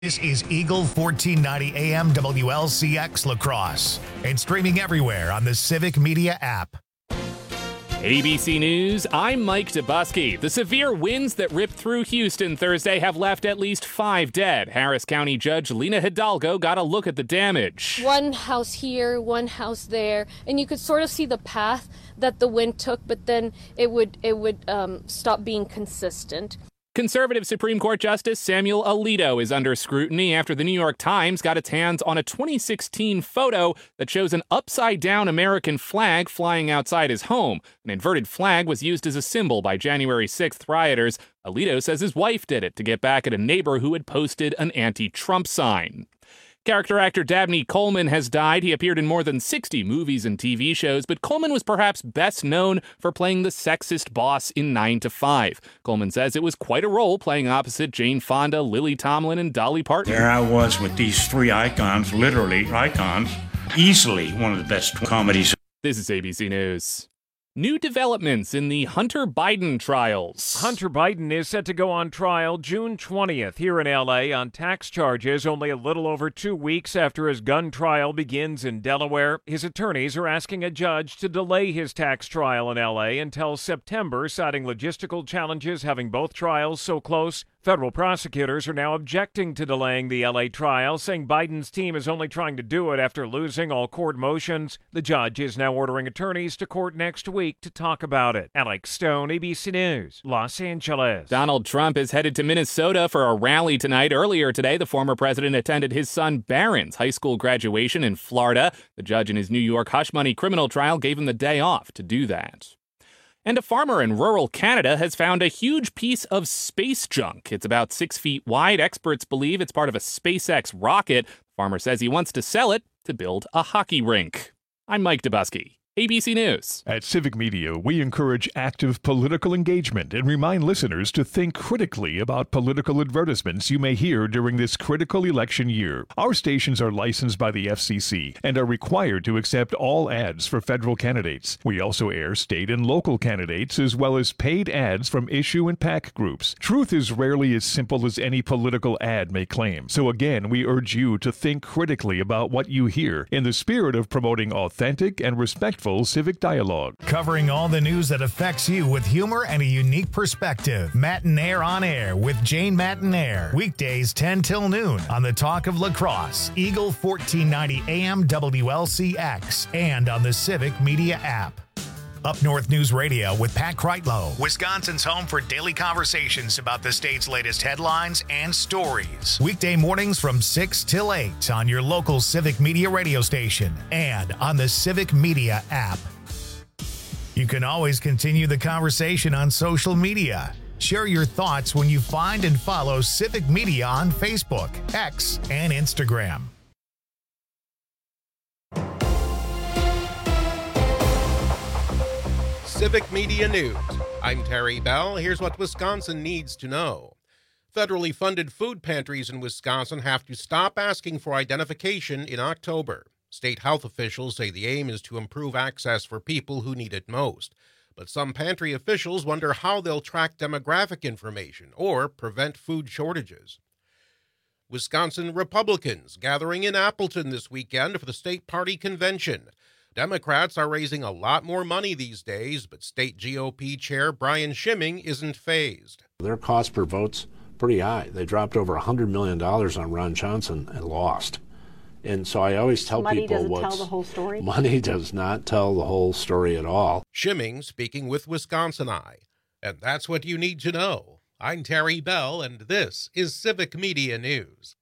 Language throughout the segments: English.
This is Eagle 1490 AM WLCX La Crosse and streaming everywhere on the Civic Media app. ABC News, I'm Mike Dubusky. The severe winds that ripped through Houston Thursday have left at least 5 dead. Harris County Judge Lena Hidalgo got a look at the damage. One house here, one house there, and you could sort of see the path that the wind took, but then it would stop being consistent. Conservative Supreme Court Justice Samuel Alito is under scrutiny after the New York Times got its hands on a 2016 photo that shows an upside-down American flag flying outside his home. An inverted flag was used as a symbol by January 6th rioters. Alito says his wife did it to get back at a neighbor who had posted an anti-Trump sign. Character actor Dabney Coleman has died. He appeared in more than 60 movies and TV shows, but Coleman was perhaps best known for playing the sexist boss in 9 to 5. Coleman says it was quite a role playing opposite Jane Fonda, Lily Tomlin, and Dolly Parton. There I was with these 3 icons, literally icons, easily one of the best comedies. This is ABC News. New developments in the Hunter Biden trials. Hunter Biden is set to go on trial June 20th here in L.A. on tax charges only a little over 2 weeks after his gun trial begins in Delaware. His attorneys are asking a judge to delay his tax trial in L.A. until September, citing logistical challenges having both trials so close. Federal prosecutors are now objecting to delaying the L.A. trial, saying Biden's team is only trying to do it after losing all court motions. The judge is now ordering attorneys to court next week to talk about it. Alex Stone, ABC News, Los Angeles. Donald Trump is headed to Minnesota for a rally tonight. Earlier today, the former president attended his son Barron's high school graduation in Florida. The judge in his New York hush money criminal trial gave him the day off to do that. And a farmer in rural Canada has found a huge piece of space junk. It's about 6 feet wide. Experts believe it's part of a SpaceX rocket. The farmer says he wants to sell it to build a hockey rink. I'm Mike Dubusky, ABC News. At Civic Media, we encourage active political engagement and remind listeners to think critically about political advertisements you may hear during this critical election year. Our stations are licensed by the FCC and are required to accept all ads for federal candidates. We also air state and local candidates as well as paid ads from issue and PAC groups. Truth is rarely as simple as any political ad may claim. So again, we urge you to think critically about what you hear in the spirit of promoting authentic and respectful civic dialogue. Covering all the news that affects you with humor and a unique perspective. Matinaire on Air with Jane Matinaire. Weekdays 10 till noon on the Talk of La Crosse, Eagle 1490 AM WLCX, and on the Civic Media app. Up North News Radio with Pat Kreitlow, Wisconsin's home for daily conversations about the state's latest headlines and stories. Weekday mornings from 6 till 8 on your local Civic Media radio station and on the Civic Media app. You can always continue the conversation on social media. Share your thoughts when you find and follow Civic Media on Facebook, X, and Instagram. Civic Media News. I'm Terry Bell. Here's what Wisconsin needs to know. Federally funded food pantries in Wisconsin have to stop asking for identification in October. State health officials say the aim is to improve access for people who need it most. But some pantry officials wonder how they'll track demographic information or prevent food shortages. Wisconsin Republicans gathering in Appleton this weekend for the state party convention. Democrats are raising a lot more money these days, but state GOP chair Brian Schimming isn't fazed. Their cost per vote's pretty high. They dropped over $100 million on Ron Johnson and lost. And so I always tell people money doesn't tell the whole story. Money does not tell the whole story at all. Schimming speaking with Wisconsin Eye. And that's what you need to know. I'm Terry Bell, and this is Civic Media News.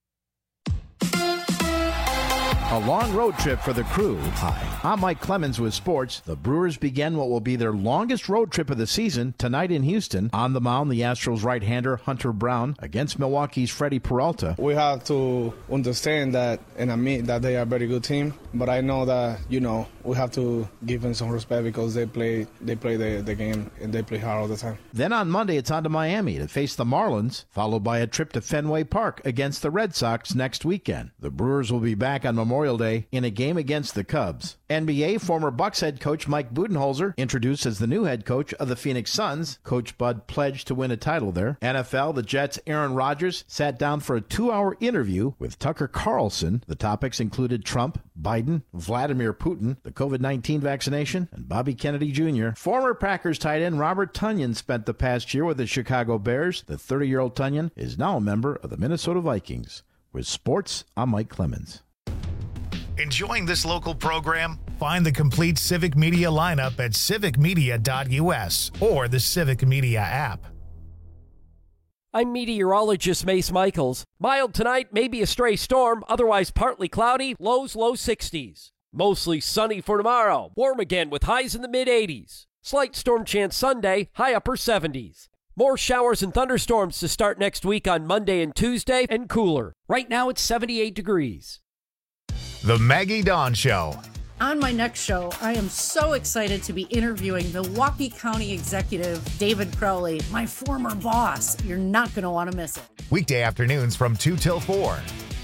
A long road trip for the crew. Hi, I'm Mike Clemens with sports. The Brewers begin what will be their longest road trip of the season tonight in Houston. On the mound, the Astros right-hander Hunter Brown against Milwaukee's Freddie Peralta. We have to understand that and admit that they are a very good team. But I know that, we have to give them some respect because they play the game and they play hard all the time. Then on Monday, it's on to Miami to face the Marlins, followed by a trip to Fenway Park against the Red Sox next weekend. The Brewers will be back on Memorial Day in a game against the Cubs. NBA former Bucks head coach Mike Budenholzer introduced as the new head coach of the Phoenix Suns. Coach Bud pledged to win a title there. NFL, the Jets' Aaron Rodgers sat down for a 2-hour interview with Tucker Carlson. The topics included Trump, Biden, Vladimir Putin, the COVID-19 vaccination, and Bobby Kennedy Jr. Former Packers tight end Robert Tonyan spent the past year with the Chicago Bears. The 30-year-old Tonyan is now a member of the Minnesota Vikings. With sports, I'm Mike Clemens. Enjoying this local program? Find the complete Civic Media lineup at civicmedia.us or the Civic Media app. I'm meteorologist Mace Michaels. Mild tonight, maybe a stray storm, otherwise partly cloudy, lows low 60s. Mostly sunny for tomorrow, warm again with highs in the mid-80s. Slight storm chance Sunday, high upper 70s. More showers and thunderstorms to start next week on Monday and Tuesday, and cooler. Right now it's 78 degrees. The Maggie Dawn Show. On my next show, I am so excited to be interviewing Milwaukee County Executive David Crowley, my former boss. You're not going to want to miss it. Weekday afternoons from 2 till 4.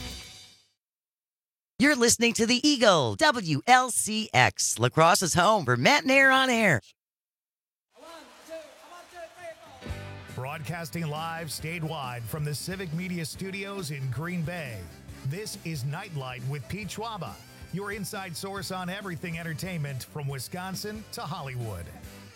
You're listening to the Eagle, WLCX, La Crosse's home for Matt and Air on Air. Broadcasting live statewide from the Civic Media Studios in Green Bay. This is Nightlight with Pete Schwaba, your inside source on everything entertainment from Wisconsin to Hollywood.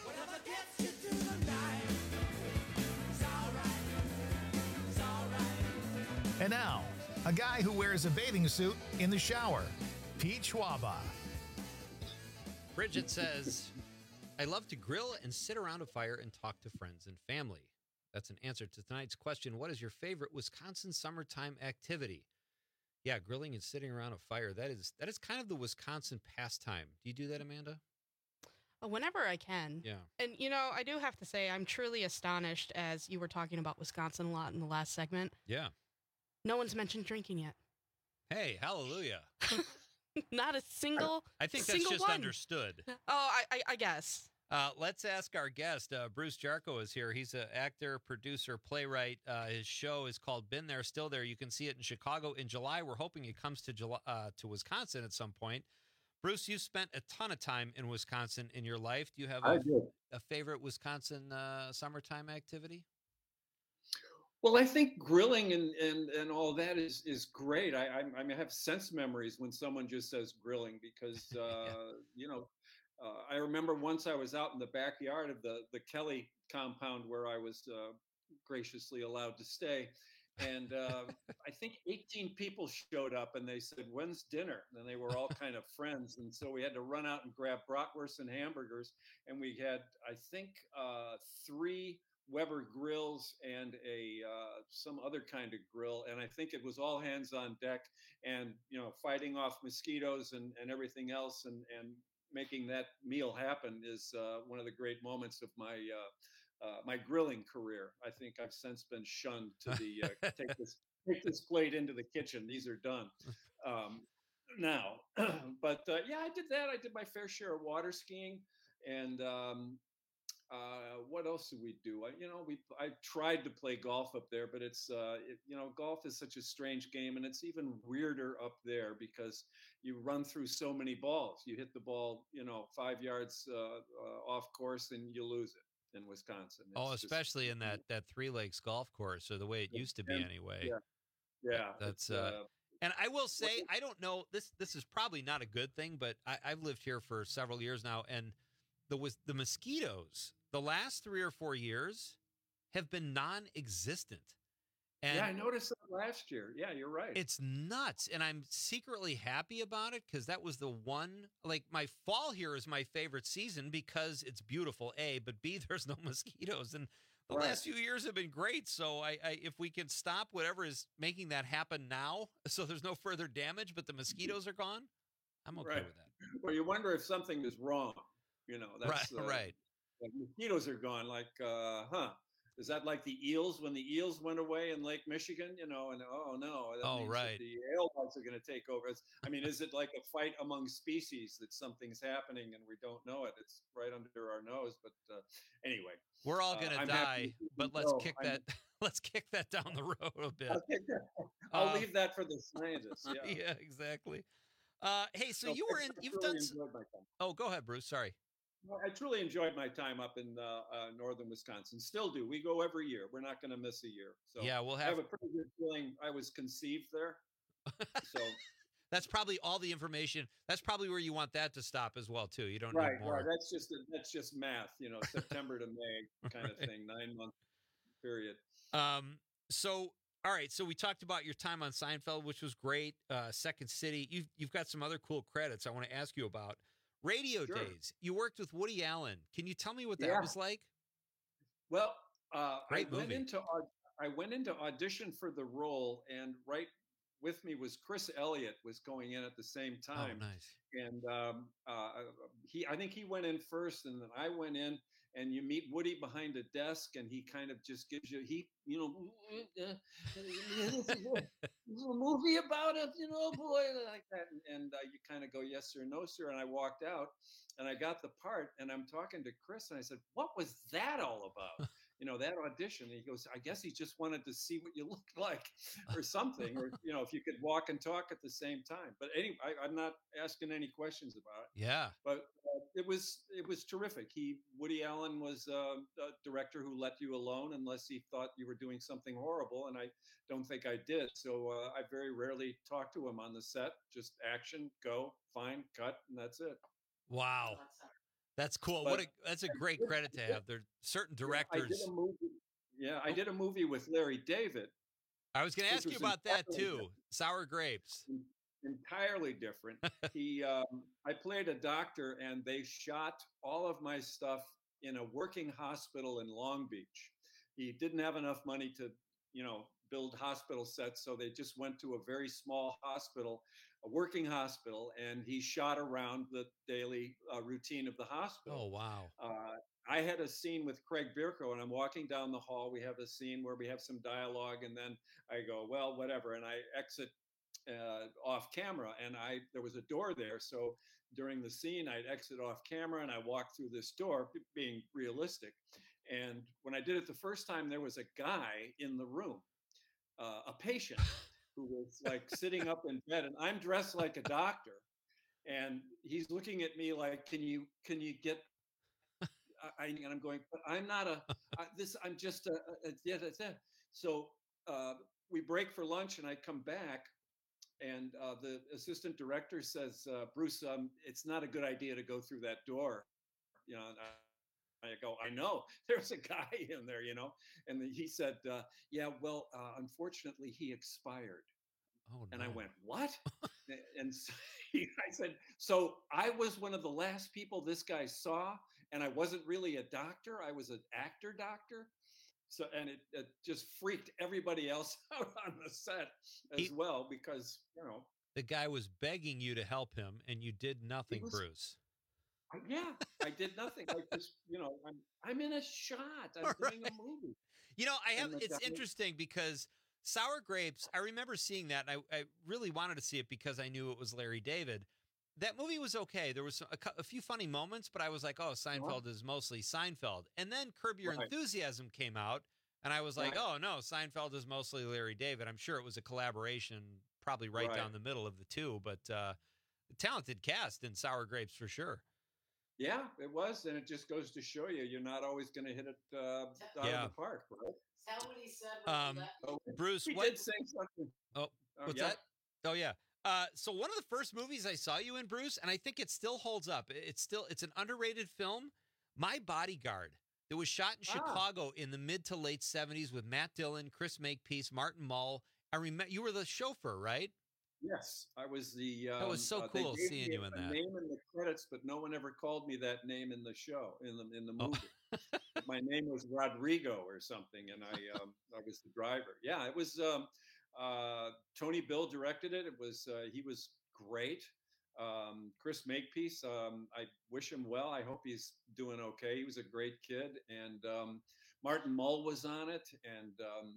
And now, a guy who wears a bathing suit in the shower, Pete Schwaba. Bridget says, I love to grill and sit around a fire and talk to friends and family. That's an answer to tonight's question. What is your favorite Wisconsin summertime activity? Yeah, grilling and sitting around a fire. That is kind of the Wisconsin pastime. Do you do that, Amanda? Whenever I can. Yeah. And, I do have to say, I'm truly astonished, as you were talking about Wisconsin a lot in the last segment. Yeah. No one's mentioned drinking yet. Hey, hallelujah. Not a single I think that's just one. Understood. Oh, I guess. Let's ask our guest. Bruce Jarko is here. He's an actor, producer, playwright. His show is called Been There, Still There. You can see it in Chicago in July. We're hoping it comes to Wisconsin at some point. Bruce, you've spent a ton of time in Wisconsin in your life. Do you have a favorite Wisconsin summertime activity? Well, I think grilling and all that is great. I have sense memories when someone just says grilling because, I remember once I was out in the backyard of the Kelly compound where I was graciously allowed to stay. And I think 18 people showed up and they said, when's dinner? And they were all kind of friends. And so we had to run out and grab bratwurst and hamburgers. And we had, I think, 3 Weber grills and some other kind of grill. And I think it was all hands on deck and, fighting off mosquitoes and everything else and making that meal happen is one of the great moments of my my grilling career. I think I've since been shunned to the take this plate into the kitchen. These are done now. But yeah, I did that. I did my fair share of water skiing, and what else did we do? I tried to play golf up there, but it's golf is such a strange game, and it's even weirder up there because you run through so many balls. You hit the ball, 5 yards off course, and you lose it in Wisconsin. Especially in that 3 Lakes golf course, or the way it used to be anyway. Yeah. That's and I will say, I don't know. This is probably not a good thing, but I've lived here for several years now, and the mosquitoes. The last 3 or 4 years have been non-existent. And yeah, I noticed that last year. Yeah, you're right. It's nuts. And I'm secretly happy about it because that was the one, my fall here is my favorite season because it's beautiful, A, but B, there's no mosquitoes. And the last few years have been great. So if we can stop whatever is making that happen now, so there's no further damage, but the mosquitoes are gone, I'm okay with that. Well, you wonder if something is wrong. That's right. Like mosquitoes are gone. is that like the eels when the eels went away in Lake Michigan? And oh no, that means that the alehouse are going to take over. Is it like a fight among species that something's happening and we don't know it? It's right under our nose. But anyway, we're all going to die. But let's kick that. Let's kick that down the road a bit. I'll leave that for the scientists. Yeah, yeah, exactly. Hey, so you've done. Oh, go ahead, Bruce. Sorry. Well, I truly enjoyed my time up in northern Wisconsin. Still do. We go every year. We're not going to miss a year. So yeah, I have a pretty good feeling I was conceived there. So that's probably all the information. That's probably where you want that to stop as well, too. You don't need more. Right. That's just math. September to May kind of thing. 9-month period. So. All right, so we talked about your time on Seinfeld, which was great. Second City. You've got some other cool credits I want to ask you about. Radio Days. You worked with Woody Allen. Can you tell me what that was like? Well, I went into audition for the role, and right with me was Chris Elliott was going in at the same time. Oh, nice. And I think he went in first, and then I went in, and you meet Woody behind a desk, and he kind of just gives you, this is a movie about it, boy, like that. And you kind of go, yes, sir, no, sir. And I walked out, and I got the part, and I'm talking to Chris, and I said, what was that all about? That audition. And he goes, I guess he just wanted to see what you looked like or something, or, if you could walk and talk at the same time. But anyway, I'm not asking any questions about it. Yeah. But it was terrific. Woody Allen was a director who let you alone unless he thought you were doing something horrible. And I don't think I did. So I very rarely talk to him on the set, just action, go, fine, cut, and that's it. Wow. That's cool. That's a great credit to have. There are certain directors. I did a movie with Larry David. I was going to ask you about that too. Sour Grapes. Entirely different. I played a doctor, and they shot all of my stuff in a working hospital in Long Beach. He didn't have enough money to, build hospital sets, so they just went to a very small hospital, a working hospital, and he shot around the daily routine of the hospital. Oh, wow. I had a scene with Craig Bierko, and I'm walking down the hall. We have a scene where we have some dialogue, and then I go, well, whatever, and I exit off camera, and there was a door there. So during the scene, I'd exit off camera, and I walk through this door, being realistic. And when I did it the first time, there was a guy in the room, a patient who was like sitting up in bed, and I'm dressed like a doctor, and he's looking at me like, can you get? And I'm going, but I'm not I'm just So we break for lunch, and I come back. And the assistant director says, Bruce, it's not a good idea to go through that door. I go, I know, there's a guy in there, And he said, unfortunately, he expired. Oh, no. And I went, what? And so I said, so I was one of the last people this guy saw, and I wasn't really a doctor. I was an actor doctor. So, and it just freaked everybody else out on the set as well, because, the guy was begging you to help him, and you did nothing, Bruce. I did nothing. I just, I'm in a shot. I'm doing a movie. It's interesting because Sour Grapes, I remember seeing that, and I really wanted to see it because I knew it was Larry David. That movie was okay. There was a few funny moments, but I was like, oh, Seinfeld is mostly Seinfeld. And then Curb Your Enthusiasm came out, and I was like, oh, no, Seinfeld is mostly Larry David. I'm sure it was a collaboration, probably right down the middle of the two, but talented cast in Sour Grapes for sure. Yeah, it was, and it just goes to show you're not always going to hit it out of the park, right? Somebody said Bruce, he did say something. Oh, what's that? Oh, yeah. So one of the first movies I saw you in, Bruce, and I think it still holds up. It's an underrated film, My Bodyguard. It was shot in Chicago in the mid to late 70s with Matt Dillon, Chris Makepeace, Martin Mull. I remember you were the chauffeur, right? Yes, I was the. That was so cool seeing you in that. Name in the credits, but no one ever called me that name in the show, in the movie. My name was Rodrigo or something, and I was the driver. Yeah, it was. Tony Bill directed it. It was he was great. Chris Makepeace, I wish him well. I hope he's doing okay. He was a great kid, and Martin Mull was on it, and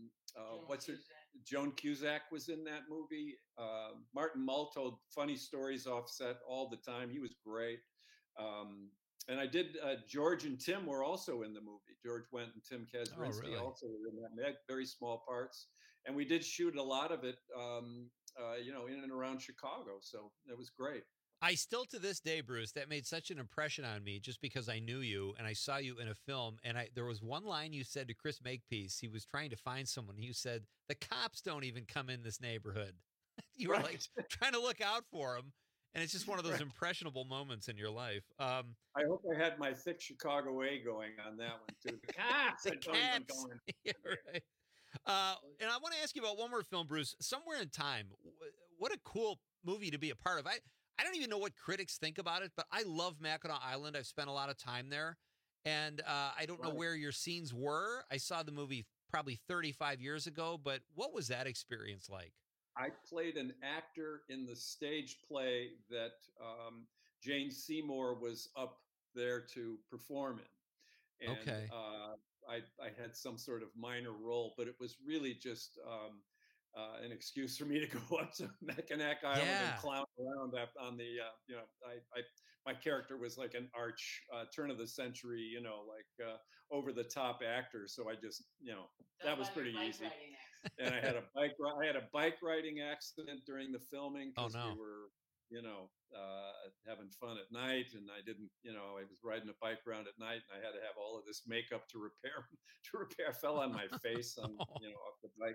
Joan Cusack was in that movie. Martin Mull told funny stories off set all the time. He was great. And I did. George and Tim were also in the movie. George Wendt and Tim Kazurinsky also were in that. They had very small parts, and we did shoot a lot of it, in and around Chicago. So it was great. I still, to this day, Bruce, that made such an impression on me just because I knew you and I saw you in a film. And there was one line you said to Chris Makepeace. He was trying to find someone. You said, the cops don't even come in this neighborhood. You were like trying to look out for them. And it's just one of those impressionable moments in your life. I hope I had my thick Chicago way going on that one, too. The cops don't even go in. Yeah, right. And I want to ask you about one more film, Bruce. Somewhere in Time. What a cool movie to be a part of. I don't even know what critics think about it, but I love Mackinac Island. I've spent a lot of time there. And I don't know where your scenes were. I saw the movie probably 35 years ago, but what was that experience like? I played an actor in the stage play that Jane Seymour was up there to perform in. And I had some sort of minor role, but it was really just an excuse for me to go up to Mackinac Island and clown around on the, my character was like an arch turn of the century, over the top actor. So I just, that was pretty easy. And I had a bike riding accident during the filming because we were, having fun at night, and I didn't, I was riding a bike around at night, and I had to have all of this makeup to repair. I fell on my face on, off the bike.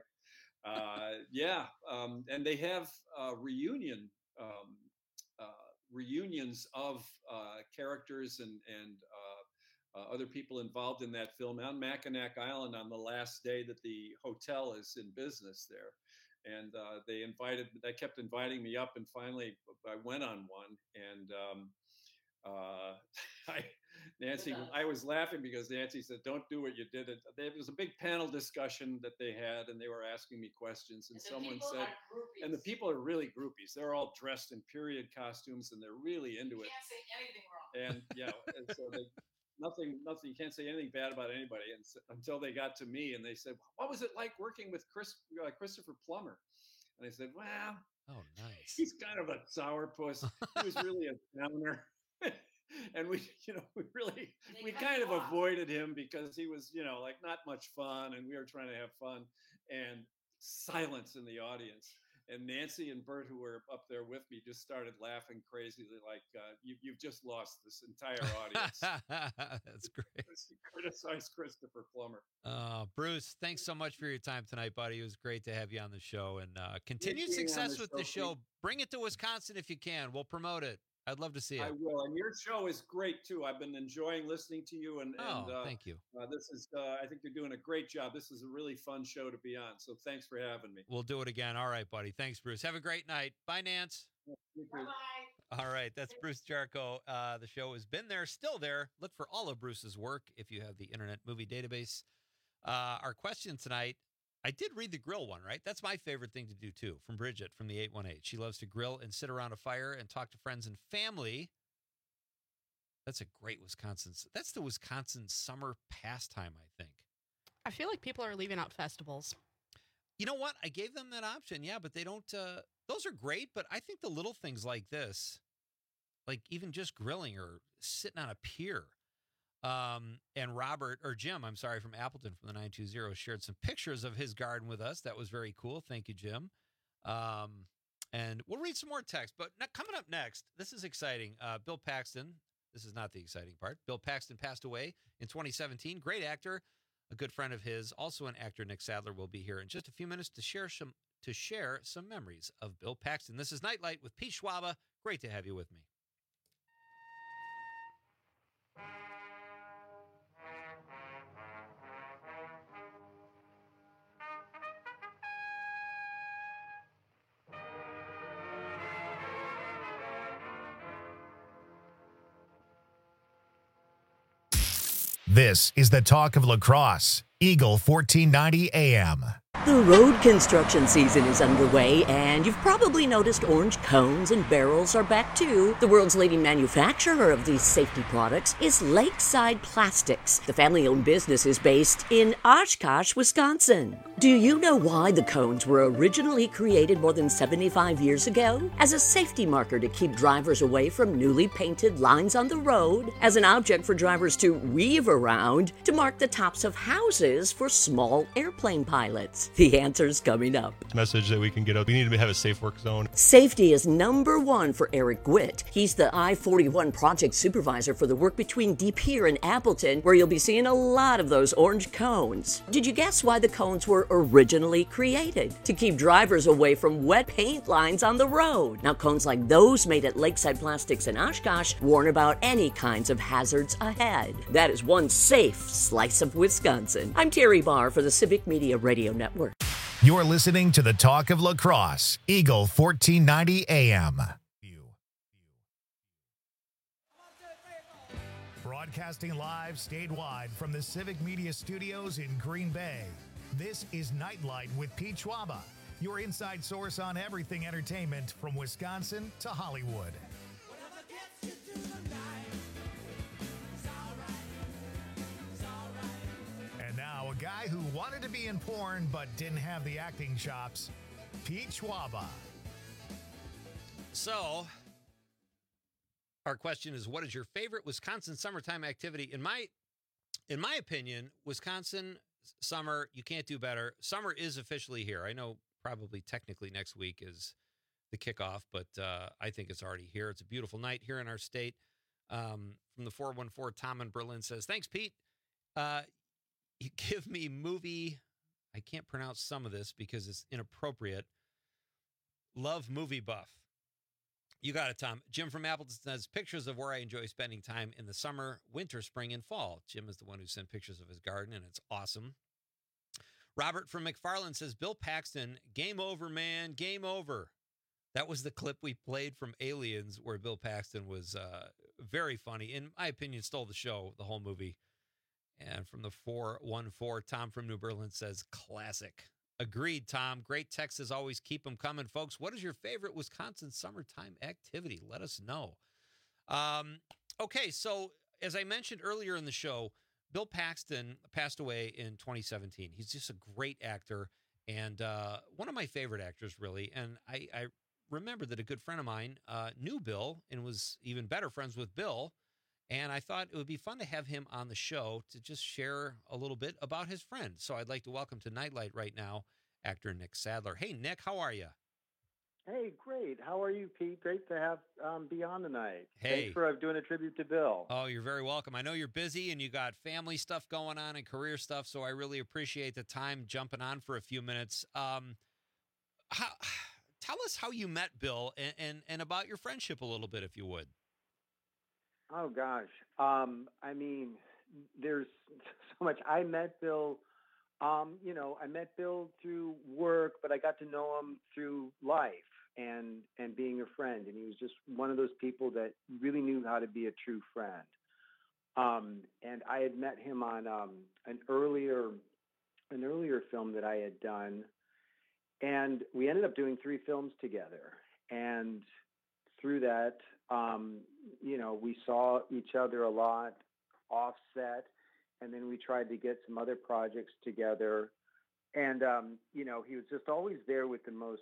And they have reunions of characters and other people involved in that film on Mackinac Island on the last day that the hotel is in business there. And they kept inviting me up, and finally I went on one. And Nancy, I was laughing because Nancy said, "Don't do what you did." There was a big panel discussion that they had, and they were asking me questions. And someone said, and the people are really groupies. They're all dressed in period costumes, and they're really into it. Can't say anything wrong. And and so nothing. You can't say anything bad about anybody. And until they got to me, and they said, "What was it like working with Christopher Plummer?" And I said, "Well, nice. He's kind of a sourpuss. He was really a downer." And we kind of avoided him because he was, not much fun, and we were trying to have fun. And silence in the audience. And Nancy and Bert, who were up there with me, just started laughing crazily, like, you've just lost this entire audience. That's great. Criticize Christopher Plummer. Bruce, thanks so much for your time tonight, buddy. It was great to have you on the show, and continued success with the show. Bring it to Wisconsin if you can. We'll promote it. I'd love to see it. I will. And your show is great, too. I've been enjoying listening to you. And thank you. This is, I think you're doing a great job. This is a really fun show to be on. So thanks for having me. We'll do it again. All right, buddy. Thanks, Bruce. Have a great night. Bye, Nance. Bye-bye. All right. That's Bruce Jarko. The show has been there, still there. Look for all of Bruce's work if you have the Internet Movie Database. Our question tonight, I did read the grill one, right? That's my favorite thing to do, too, from Bridget from the 818. She loves to grill and sit around a fire and talk to friends and family. That's a great that's the Wisconsin summer pastime, I think. I feel like people are leaving out festivals. You know what? I gave them that option, yeah, but they don't, those are great, but I think the little things like this, like even just grilling or sitting on a pier, and Jim, I'm sorry, from Appleton from the 920 shared some pictures of his garden with us. That was very cool. Thank you, Jim. And we'll read some more text, but coming up next, this is exciting. Bill Paxton, this is not the exciting part. Bill Paxton passed away in 2017. Great actor, a good friend of his. Also an actor, Nick Sadler, will be here in just a few minutes to share some memories of Bill Paxton. This is Nightlight with Pete Schwaba. Great to have you with me. This is the talk of La Crosse, Eagle 1490 AM. The road construction season is underway, and you've probably noticed orange cones and barrels are back too. The world's leading manufacturer of these safety products is Lakeside Plastics. The family-owned business is based in Oshkosh, Wisconsin. Do you know why the cones were originally created more than 75 years ago? As a safety marker to keep drivers away from newly painted lines on the road, as an object for drivers to weave around, to mark the tops of houses for small airplane pilots. The answer's coming up. Message that we can get out. We need to have a safe work zone. Safety is number one for Eric Gwitt. He's the I-41 project supervisor for the work between De Pere and Appleton, where you'll be seeing a lot of those orange cones. Did you guess why the cones were originally created? To keep drivers away from wet paint lines on the road. Now, cones like those made at Lakeside Plastics in Oshkosh warn about any kinds of hazards ahead. That is one safe slice of Wisconsin. I'm Terry Barr for the Civic Media Radio Network. You're listening to the Talk of Lacrosse, Eagle 1490 AM. Broadcasting live statewide from the Civic Media Studios in Green Bay. This is Nightlight with Pete Schwaba, your inside source on everything entertainment from Wisconsin to Hollywood. And now, a guy who wanted to be in porn but didn't have the acting chops, Pete Schwaba. So, our question is, what is your favorite Wisconsin summertime activity? In my opinion, Wisconsin summer, you can't do better. Summer is officially here. I know probably technically next week is the kickoff, but I think it's already here. It's a beautiful night here in our state. From the 414, Tom in Berlin says, thanks, Pete. You give me movie, I can't pronounce some of this because it's inappropriate. Love movie buff. You got it, Tom. Jim from Appleton says, pictures of where I enjoy spending time in the summer, winter, spring, and fall. Jim is the one who sent pictures of his garden, and it's awesome. Robert from McFarland says, Bill Paxton, game over, man, game over. That was the clip we played from Aliens where Bill Paxton was very funny. In my opinion, stole the show, the whole movie. And from the 414, Tom from New Berlin says, classic. Agreed, Tom. Great texts as always. Keep them coming, folks. What is your favorite Wisconsin summertime activity? Let us know. Okay, so as I mentioned earlier in the show, Bill Paxton passed away in 2017. He's just a great actor and one of my favorite actors, really. And I remember that a good friend of mine knew Bill and was even better friends with Bill. And I thought it would be fun to have him on the show to just share a little bit about his friend. So I'd like to welcome to Nightlight right now, actor Nick Sadler. Hey, Nick, how are you? Hey, great. How are you, Pete? Great to have Beyond tonight. Hey. Thanks for doing a tribute to Bill. Oh, you're very welcome. I know you're busy and you got family stuff going on and career stuff, so I really appreciate the time jumping on for a few minutes. Tell us how you met Bill and about your friendship a little bit, if you would. Oh, gosh. I mean, there's so much. I met Bill, I met Bill through work, but I got to know him through life and being a friend. And he was just one of those people that really knew how to be a true friend. And I had met him on an earlier film that I had done. And we ended up doing 3 films together. And through that, we saw each other a lot offset, and then we tried to get some other projects together. And, he was just always there with the most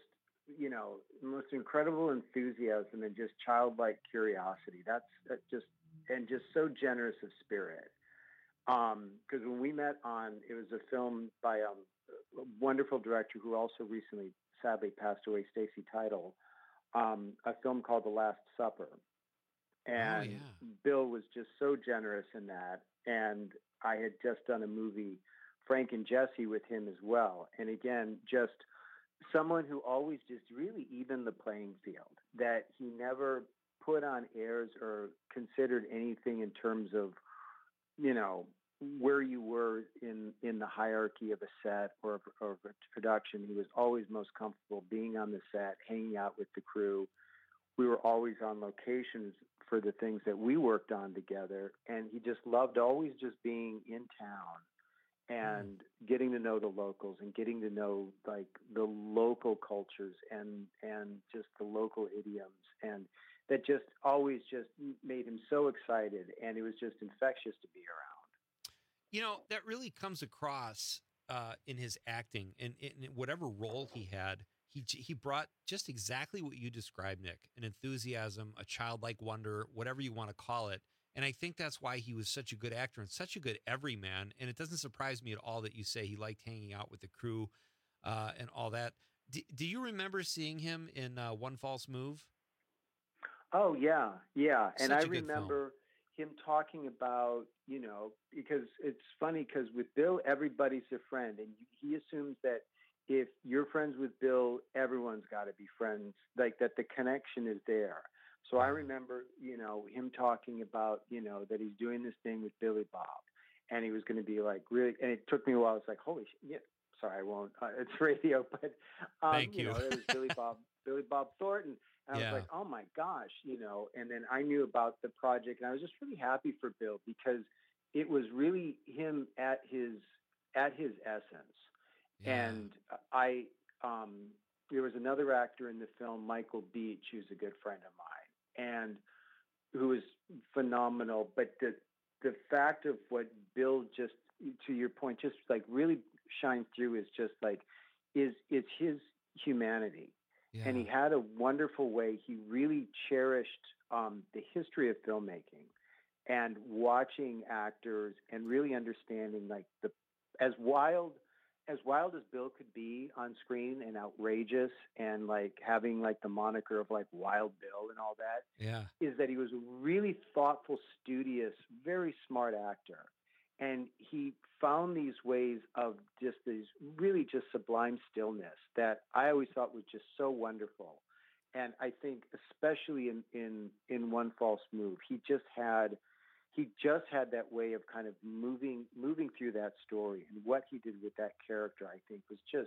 incredible enthusiasm and just childlike curiosity. That's just so generous of spirit. Because when we met it was a film by a wonderful director who also recently sadly passed away, Stacy Tidal, a film called The Last Supper. And Bill was just so generous in that. And I had just done a movie, Frank and Jesse, with him as well. And again, just someone who always just really evened the playing field, that he never put on airs or considered anything in terms of, where you were in the hierarchy of a set or a production. He was always most comfortable being on the set, hanging out with the crew. We were always on locations for the things that we worked on together. And he just loved always just being in town and getting to know the locals and getting to know like the local cultures and just the local idioms, and that just always just made him so excited, and it was just infectious to be around. That really comes across in his acting, and in whatever role he had. He brought just exactly what you described, Nick, an enthusiasm, a childlike wonder, whatever you want to call it. And I think that's why he was such a good actor and such a good everyman. And it doesn't surprise me at all that you say he liked hanging out with the crew and all that. Do you remember seeing him in One False Move? Oh, yeah. And I Such a good remember him talking about, because it's funny because with Bill, everybody's a friend. And he assumes that if you're friends with Bill, everyone's got to be friends, like that the connection is there. So I remember, him talking about, that he's doing this thing with Billy Bob, and he was going to be like really, and it took me a while. I was like, holy shit. Yeah, sorry, I won't, it's radio, but, Thank you. It was Billy Bob Thornton. And I was like, oh my gosh, and then I knew about the project, and I was just really happy for Bill because it was really him at his essence. Yeah. And there was another actor in the film, Michael Beach, who's a good friend of mine, and who was phenomenal. But the fact of what Bill, just to your point, just like really shined through is just like is his humanity. Yeah. And he had a wonderful way. He really cherished the history of filmmaking and watching actors and really understanding like as wild as Bill could be on screen and outrageous and like having like the moniker of like Wild Bill and all that. Yeah. Is that he was a really thoughtful, studious, very smart actor. And he found these ways of just these really just sublime stillness that I always thought was just so wonderful. And I think especially in One False Move, he just had that way of kind of moving through that story, and what he did with that character, I think was just,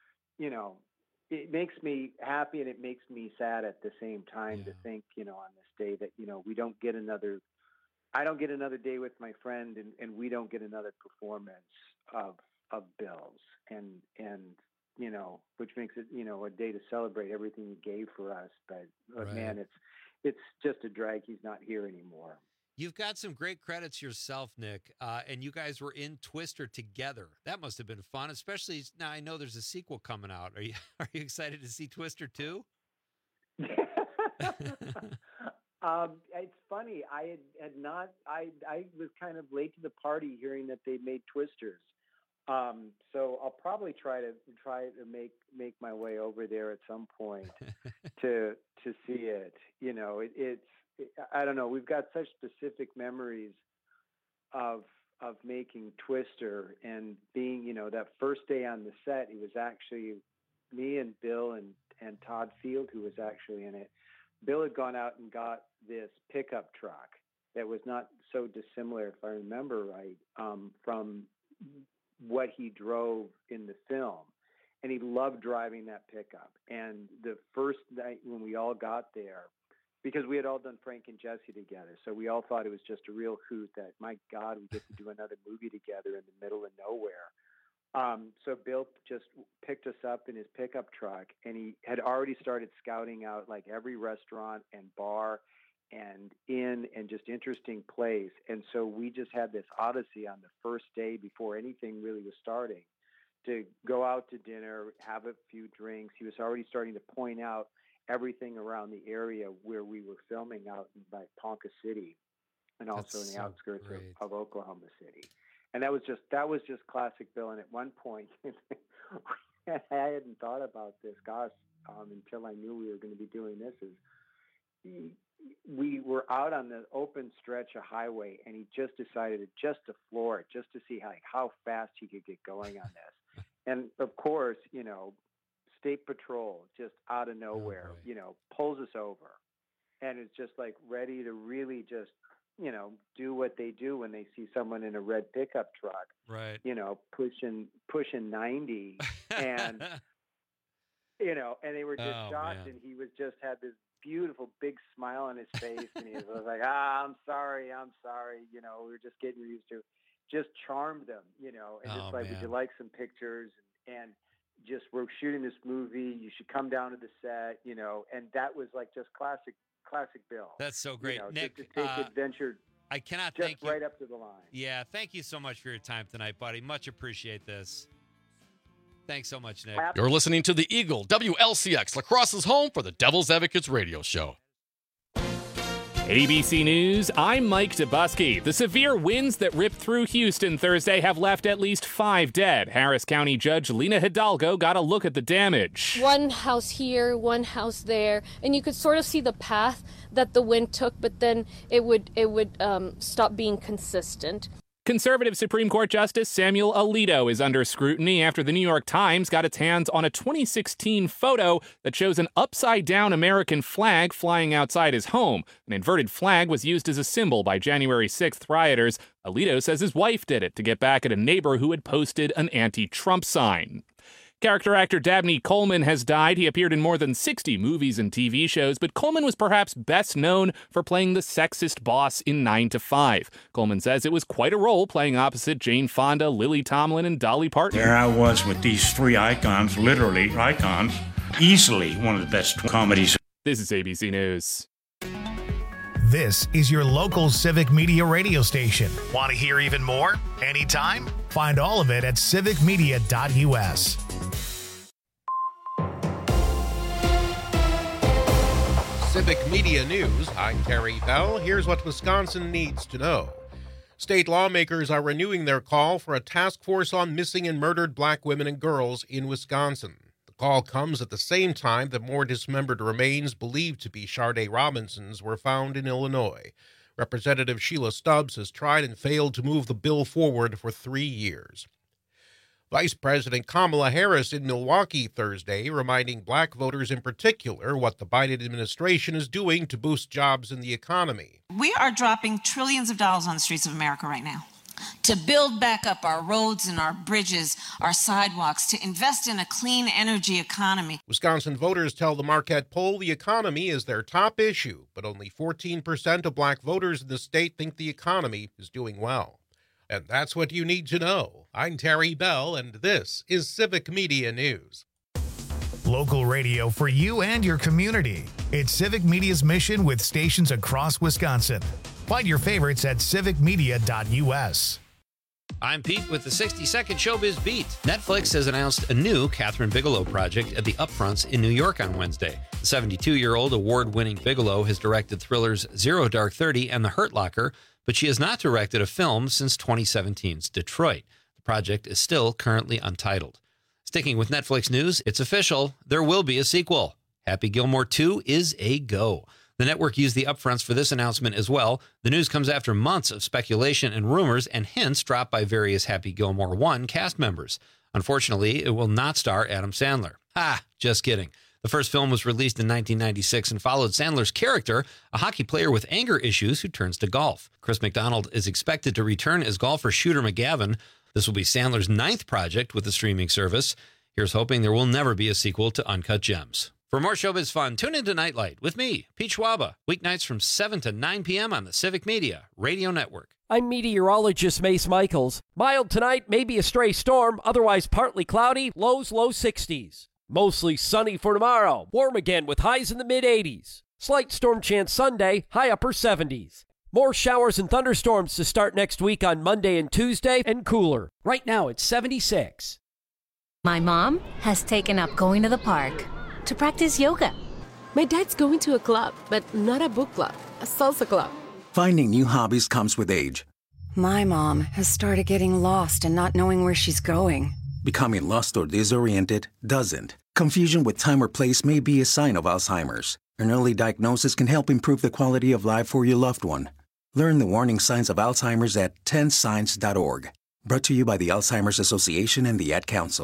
it makes me happy and it makes me sad at the same time to think, on this day that, I don't get another day with my friend, and we don't get another performance of Bill's, and which makes it, a day to celebrate everything he gave for us. But Right. man, it's just a drag he's not here anymore. You've got some great credits yourself, Nick, and you guys were in Twister together. That must have been fun, especially now I know there's a sequel coming out. Are you excited to see Twister 2? It's funny. I had not. I was kind of late to the party hearing that they made Twisters. So I'll probably try to make my way over there at some point to see it. It's I don't know. We've got such specific memories of making Twister and being, that first day on the set. It was actually me and Bill and Todd Field, who was actually in it. Bill had gone out and got this pickup truck that was not so dissimilar, if I remember right, from what he drove in the film. And he loved driving that pickup. And the first night when we all got there, because we had all done Frank and Jesse together, so we all thought it was just a real hoot that, my God, we get to do another movie together in the middle of nowhere. So Bill just picked us up in his pickup truck, and he had already started scouting out like every restaurant and bar and inn and just interesting place. And so we just had this odyssey on the first day before anything really was starting to go out to dinner, have a few drinks. He was already starting to point out everything around the area where we were filming out in like Ponca City and also in the outskirts of Oklahoma City. And that was just classic Bill. And at one point, I hadn't thought about this, gosh, until I knew we were going to be doing this. We were out on the open stretch of highway, and he just decided to floor it, just to see how fast he could get going on this. And of course, State Patrol just out of nowhere, pulls us over, and it's just like ready to really just, do what they do when they see someone in a red pickup truck, right? Pushing 90, and and they were just shocked, and he was just had this beautiful big smile on his face, and he was like, I'm sorry, we were just getting used to. just charmed them, and just like, would you like some pictures? And just, we're shooting this movie. You should come down to the set, and that was like just classic Bill. That's so great, Nick. Just to take adventure. I cannot just thank you. Right up to the line. Yeah, thank you so much for your time tonight, buddy. Much appreciate this. Thanks so much, Nick. You're listening to The Eagle, WLCX, La Crosse's home for the Devil's Advocates radio show. ABC News, I'm Mike Dubusky. The severe winds that ripped through Houston Thursday have left at least 5 dead. Harris County Judge Lena Hidalgo got a look at the damage. One house here, one house there, and you could sort of see the path that the wind took, but then it would stop being consistent. Conservative Supreme Court Justice Samuel Alito is under scrutiny after the New York Times got its hands on a 2016 photo that shows an upside-down American flag flying outside his home. An inverted flag was used as a symbol by January 6th rioters. Alito says his wife did it to get back at a neighbor who had posted an anti-Trump sign. Character actor Dabney Coleman has died. He appeared in more than 60 movies and TV shows, but Coleman was perhaps best known for playing the sexist boss in 9 to 5. Coleman says it was quite a role playing opposite Jane Fonda, Lily Tomlin, and Dolly Parton. There I was with these 3 icons, literally icons, easily one of the best comedies. This is ABC News. This is your local Civic Media radio station. Want to hear even more? Anytime? Find all of it at civicmedia.us. Civic Media News, I'm Terry Bell. Here's what Wisconsin needs to know. State lawmakers are renewing their call for a task force on missing and murdered black women and girls in Wisconsin. The call comes at the same time that more dismembered remains believed to be Sharday Robinson's were found in Illinois. Representative Sheila Stubbs has tried and failed to move the bill forward for 3 years. Vice President Kamala Harris in Milwaukee Thursday, reminding black voters in particular what the Biden administration is doing to boost jobs in the economy. We are dropping trillions of dollars on the streets of America right now to build back up our roads and our bridges, our sidewalks, to invest in a clean energy economy. Wisconsin voters tell the Marquette poll the economy is their top issue, but only 14% of black voters in the state think the economy is doing well. And that's what you need to know. I'm Terry Bell, and this is Civic Media News. Local radio for you and your community. It's Civic Media's mission with stations across Wisconsin. Find your favorites at civicmedia.us. I'm Pete with the 60-second Showbiz Beat. Netflix has announced a new Kathryn Bigelow project at the Upfronts in New York on Wednesday. The 72-year-old award-winning Bigelow has directed thrillers Zero Dark 30 and The Hurt Locker, but she has not directed a film since 2017's Detroit. The project is still currently untitled. Sticking with Netflix news, it's official. There will be a sequel. Happy Gilmore 2 is a go. The network used the upfronts for this announcement as well. The news comes after months of speculation and rumors and hints dropped by various Happy Gilmore 1 cast members. Unfortunately, it will not star Adam Sandler. Just kidding. The first film was released in 1996 and followed Sandler's character, a hockey player with anger issues who turns to golf. Chris McDonald is expected to return as golfer Shooter McGavin. This will be Sandler's 9th project with the streaming service. Here's hoping there will never be a sequel to Uncut Gems. For more showbiz fun, tune into Nightlight with me, Pete Schwaba, weeknights from 7 to 9 p.m. on the Civic Media Radio Network. I'm meteorologist Mace Michaels. Mild tonight, maybe a stray storm, otherwise partly cloudy, lows low 60s. Mostly sunny for tomorrow, warm again with highs in the mid-80s. Slight storm chance Sunday, high upper 70s. More showers and thunderstorms to start next week on Monday and Tuesday, and cooler. Right now it's 76. My mom has taken up going to the park to practice yoga. My dad's going to a club, but not a book club, a salsa club. Finding new hobbies comes with age. My mom has started getting lost and not knowing where she's going. Becoming lost or disoriented doesn't. Confusion with time or place may be a sign of Alzheimer's. An early diagnosis can help improve the quality of life for your loved one. Learn the warning signs of Alzheimer's at 10signs.org. Brought to you by the Alzheimer's Association and the Ad Council.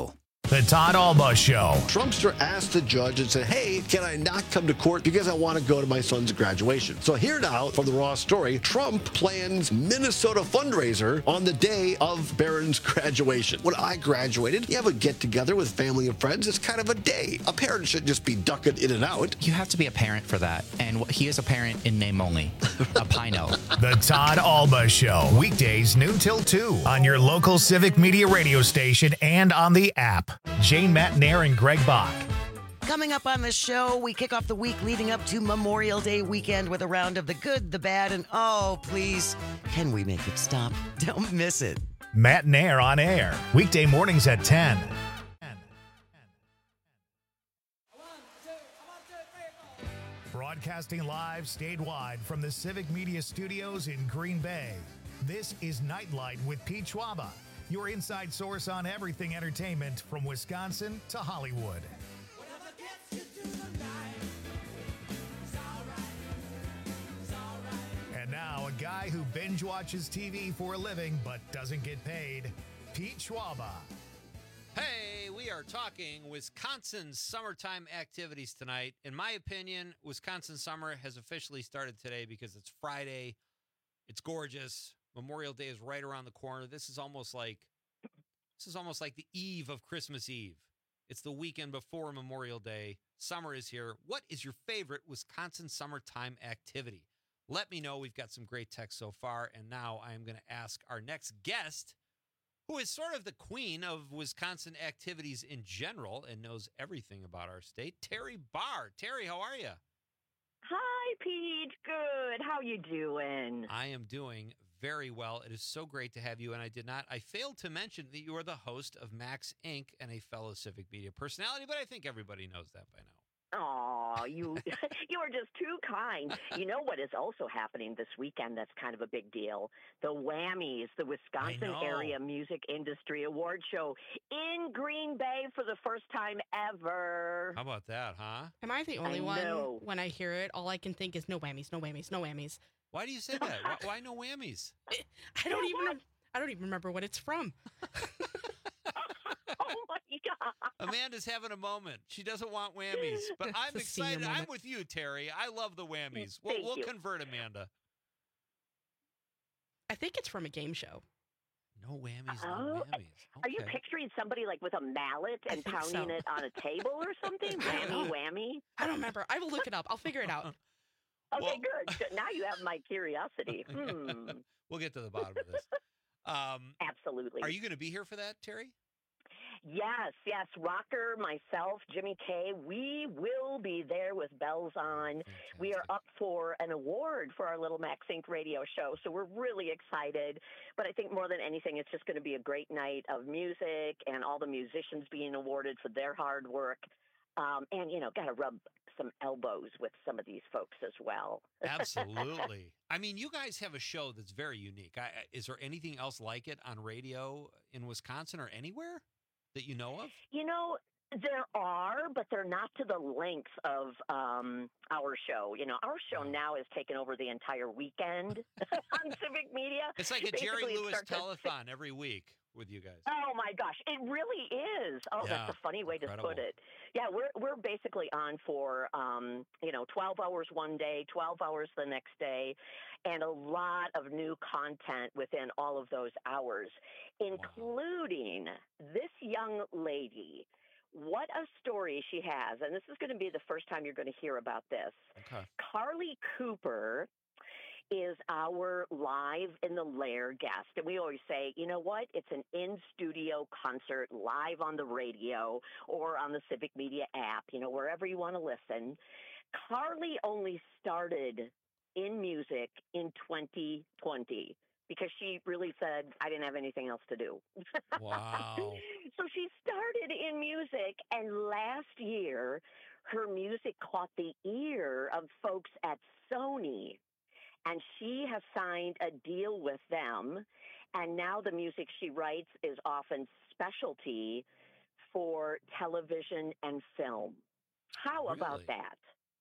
The Todd Alba Show. Trumpster asked the judge and said, hey, can I not come to court because I want to go to my son's graduation? So here now from the Raw story, Trump plans Minnesota fundraiser on the day of Barron's graduation. When I graduated, you have a get-together with family and friends. It's kind of a day. A parent should just be ducking in and out. You have to be a parent for that. And he is a parent in name only. A Pino. The Todd Alba Show. Weekdays noon till 2 on your local Civic Media radio station and on the app. Jane Matnair and Greg Bach. Coming up on the show, we kick off the week leading up to Memorial Day weekend with a round of the good, the bad, and oh, please, can we make it stop? Don't miss it. Matnair on air. Weekday mornings at 10. Broadcasting live statewide from the Civic Media Studios in Green Bay. This is Nightlight with Pete Schwaba, your inside source on everything entertainment from Wisconsin to Hollywood. And now, a guy who binge watches TV for a living but doesn't get paid, Pete Schwaba. Hey, we are talking Wisconsin summertime activities tonight. In my opinion, Wisconsin summer has officially started today because it's Friday. It's gorgeous. Memorial Day is right around the corner. This is almost like the eve of Christmas Eve. It's the weekend before Memorial Day. Summer is here. What is your favorite Wisconsin summertime activity? Let me know. We've got some great texts so far. And now I am going to ask our next guest, who is sort of the queen of Wisconsin activities in general and knows everything about our state, Terry Barr. Terry, how are you? Hi, Pete. Good. How you doing? I am doing very well. It is so great to have you. And I failed to mention that you are the host of Max Inc. and a fellow Civic Media personality, but I think everybody knows that by now. Oh, you are just too kind. You know what is also happening this weekend that's kind of a big deal? The Whammies, the Wisconsin Area Music Industry Award Show in Green Bay for the first time ever. How about that, huh? Am I the only one when I hear it? All I can think is no whammies, no whammies, no whammies. Why do you say that? Why no whammies? I don't even remember what it's from. Oh my God. Amanda's having a moment. She doesn't want whammies, but I'm excited. I'm with you, Terry. I love the whammies. We'll convert Amanda. I think it's from a game show. No whammies, no whammies. Okay. Are you picturing somebody like with a mallet and pounding it on a table or something? Whammy. I don't remember. I will look it up. I'll figure it out. Okay, good. Now you have my curiosity. We'll get to the bottom of this. Absolutely. Are you going to be here for that, Terry? Yes. Rocker, myself, Jimmy K, we will be there with bells on. Fantastic. We are up for an award for our little Max Inc. radio show, so we're really excited. But I think more than anything, it's just going to be a great night of music and all the musicians being awarded for their hard work. And, got to rub some elbows with some of these folks as well. Absolutely. I mean, you guys have a show that's very unique. Is there anything else like it on radio in Wisconsin or anywhere that you know of? There are, but they're not to the length of our show. Our show now has taken over the entire weekend on Civic Media. It's like a Jerry Lewis telethon every week with you guys. Oh my gosh, it really is. Oh, yeah, that's a funny way to put it. Yeah, we're basically on for 12 hours one day, 12 hours the next day, and a lot of new content within all of those hours, including this young lady. What a story she has. And this is going to be the first time you're going to hear about this. Okay. Carly Cooper is our live in the lair guest. And we always say, you know what? It's an in-studio concert live on the radio or on the Civic Media app, wherever you want to listen. Carly only started in music in 2020. Because she really said, I didn't have anything else to do. Wow. So she started in music, and last year, her music caught the ear of folks at Sony. And she has signed a deal with them, and now the music she writes is often specialty for television and film. How about that?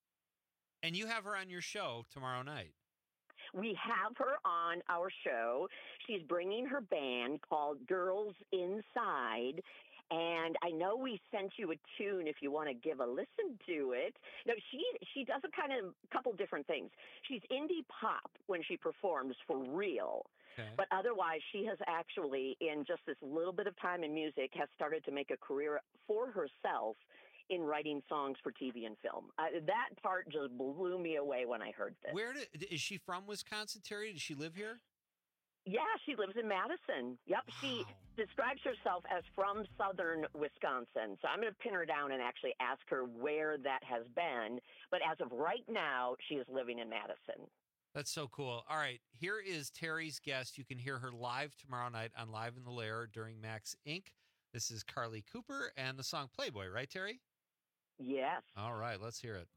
And you have her on your show tomorrow night. We have her on our show. She's bringing her band called Girls Inside, And I know we sent you a tune if you want to give a listen to it. No, she does a couple different things. She's indie pop when she performs for real. Okay. But otherwise, she has actually, in just this little bit of time in music, has started to make a career for herself in writing songs for TV and film. That part just blew me away when I heard this. Is she from Wisconsin, Terry? Does she live here? Yeah, she lives in Madison. Yep, wow. She describes herself as from southern Wisconsin. So I'm going to pin her down and actually ask her where that has been. But as of right now, she is living in Madison. That's so cool. All right, here is Terry's guest. You can hear her live tomorrow night on Live in the Lair during Max Inc. This is Carly Cooper and the song Playboy, right, Terry? Yes. All right, let's hear it.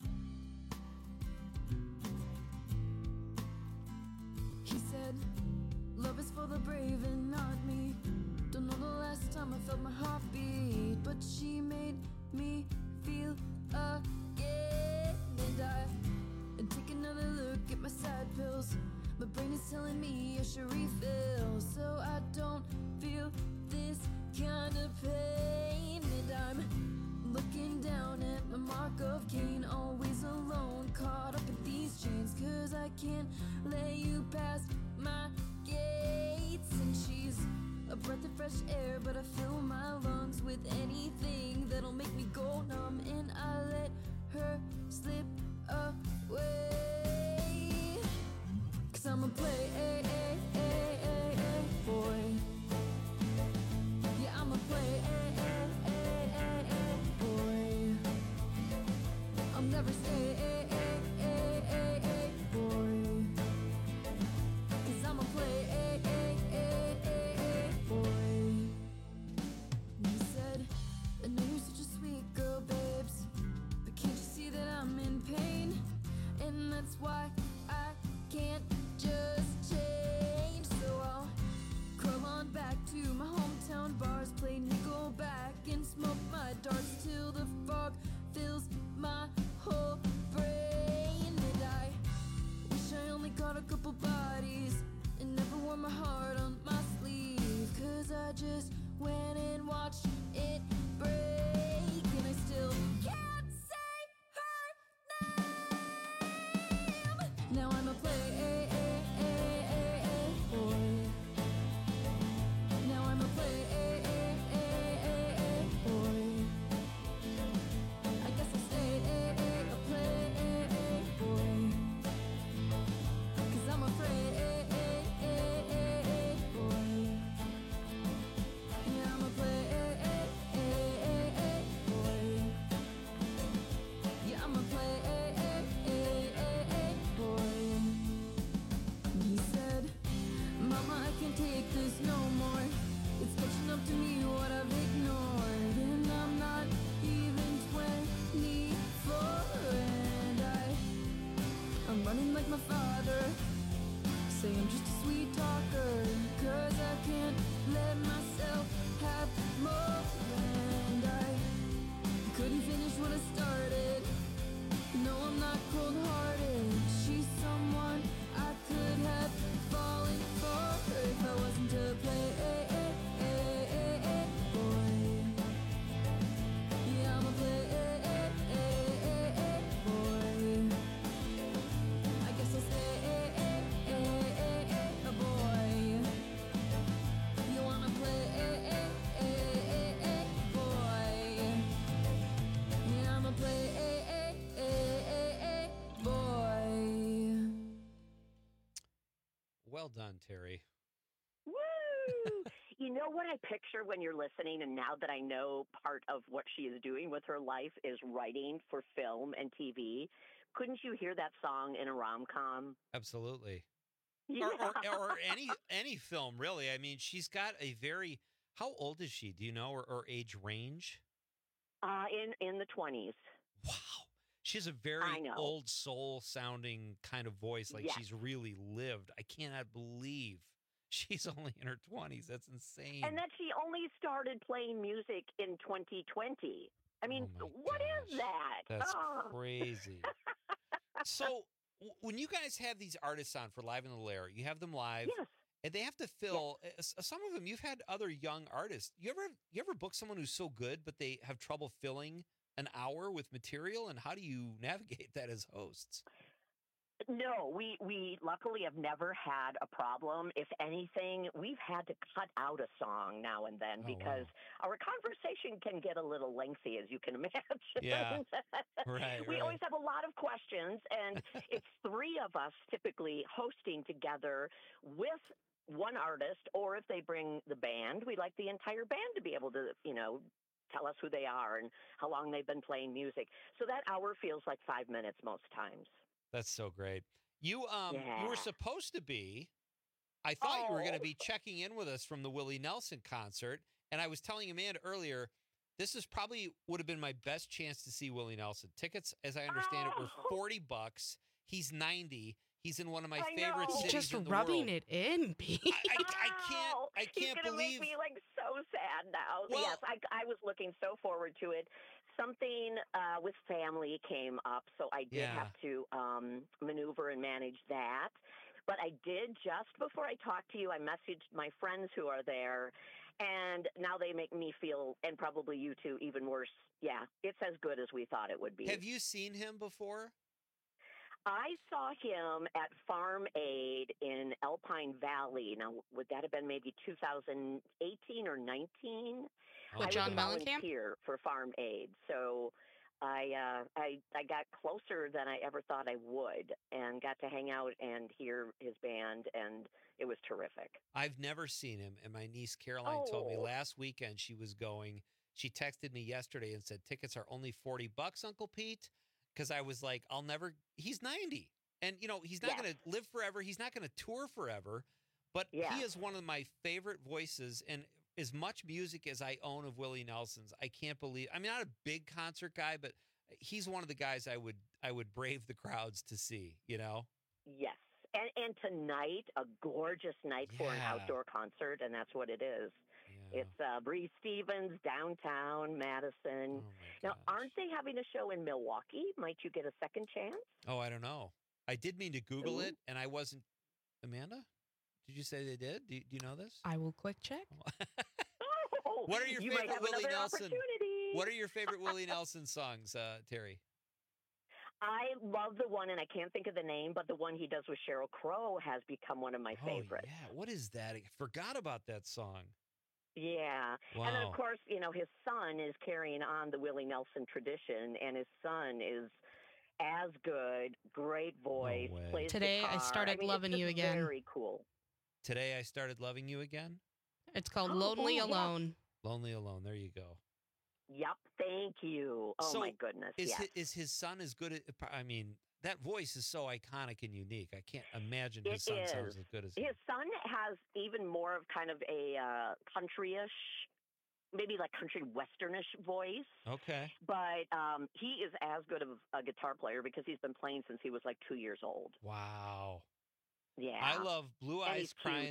He said, love is for the brave and not me. Don't know the last time I felt my heart beat, but she made me feel again. And take another look at my side pills. My brain is telling me I should refill, so I don't feel this kind of pain. And I'm looking down at my mark of Cain, always alone, caught up in these chains, 'cause I can't let you past my gates. And she's a breath of fresh air, but I fill my lungs with anything that'll make me go numb, and I let her slip away. 'Cause I'm a playboy. Yeah, I'm a playboy. I'll never stay boy, 'cause I'm a playboy. He said, I know you're such a sweet girl, babes, but can't you see that I'm in pain? And that's why I can't just change. So I'll crawl on back to my hometown bars, play Nickelback and smoke my darts till the fog fills my whole brain. And I wish I only caught a couple bodies and never wore my heart on my sleeve, 'cause I just went and watched it break, and I still can't say her name. Now I'm a playboy. Now I'm a playboy. I guess I'll stay a playboy, 'cause I'm afraid. Yeah, I'm a playboy. Yeah, I'm a playboy. He said, Mama, I can't take this no more. It's catching up to me what I've ignored, and I'm not even 24, and I'm running like my father, say I'm just a sweet talker, 'cause I can't let myself have more, and I couldn't finish what I started. No, I'm not cold-hearted. She's someone I could have fallen for if I wasn't a playboy. Yeah, I'm a playboy. I guess I'll stay a boy. You wanna play boy? Yeah, I'm a boy. Well done, Terry. Woo! You know what I picture when you're listening, and now that I know part of what she is doing with her life is writing for film and TV, couldn't you hear that song in a rom-com? Absolutely. Yeah. Or any film, really. I mean, she's got a very... How old is she? Do you know, or age range? In the 20s. Wow. She has a very old soul sounding kind of voice, like she's really lived. I cannot believe she's only in her 20s. That's insane. And that she only started playing music in 2020. I mean, what is that? That's crazy. So when you guys have these artists on for Live in the Lair, you have them live, And they have to fill some of them. You've had other young artists. You ever book someone who's so good, but they have trouble filling an hour with material? And how do you navigate that as hosts? No, we luckily have never had a problem. If anything, we've had to cut out a song now and then because our conversation can get a little lengthy, as you can imagine. Yeah, right. We always have a lot of questions, and it's three of us typically hosting together with one artist, or if they bring the band, we like the entire band to be able to, tell us who they are and how long they've been playing music. So that hour feels like 5 minutes most times. That's so great. You were supposed to be, I thought you were going to be checking in with us from the Willie Nelson concert. And I was telling Amanda earlier, this is probably would have been my best chance to see Willie Nelson. Tickets, as I understand it, were $40. He's 90. He's in one of my favorite cities just in the rubbing world. it in, Pete. I can't believe. He's gonna make me like so sad now. Well, yes, I was looking so forward to it. Something with family came up, so I did have to maneuver and manage that. But I did just before I talked to you, I messaged my friends who are there, and now they make me feel, and probably you too, even worse. Yeah, it's as good as we thought it would be. Have you seen him before? I saw him at Farm Aid in Alpine Valley. Now, would that have been maybe 2018 or 19? With John Mellencamp? I was a volunteer for Farm Aid, so I got closer than I ever thought I would, and got to hang out and hear his band, and it was terrific. I've never seen him, and my niece Caroline told me last weekend she was going. She texted me yesterday and said tickets are only $40, Uncle Pete. Because I was like, he's 90. And, he's not going to live forever. He's not going to tour forever. But he is one of my favorite voices. And as much music as I own of Willie Nelson's, I can't believe. I'm not a big concert guy, but he's one of the guys I would brave the crowds to see, Yes. And tonight, a gorgeous night for an outdoor concert, and that's what it is. Yeah. It's Bree Stevens, downtown Madison. Now, aren't they having a show in Milwaukee? Might you get a second chance? Oh, I don't know. I did mean to Google it, and I wasn't. Amanda, did you say they did? Do you know this? I will quick check. What are your favorite Willie Nelson? What are your favorite Willie Nelson songs, Terry? I love the one, and I can't think of the name, but the one he does with Sheryl Crow has become one of my favorites. Yeah, what is that? I forgot about that song. Yeah. Wow. And then, of course, his son is carrying on the Willie Nelson tradition, and his son is as good, great voice, plays Today guitar. I started loving you again. Very cool. Today I started loving you again? It's called Lonely Alone. Lonely Alone. There you go. Yep. Thank you. Oh, so my goodness. Is his son as good that voice is so iconic and unique. I can't imagine his son sounds as good as him. His son has even more of kind of a country-ish, maybe like country westernish voice. Okay. But he is as good of a guitar player because he's been playing since he was like 2 years old. Wow. Yeah. I love Blue Eyes Crying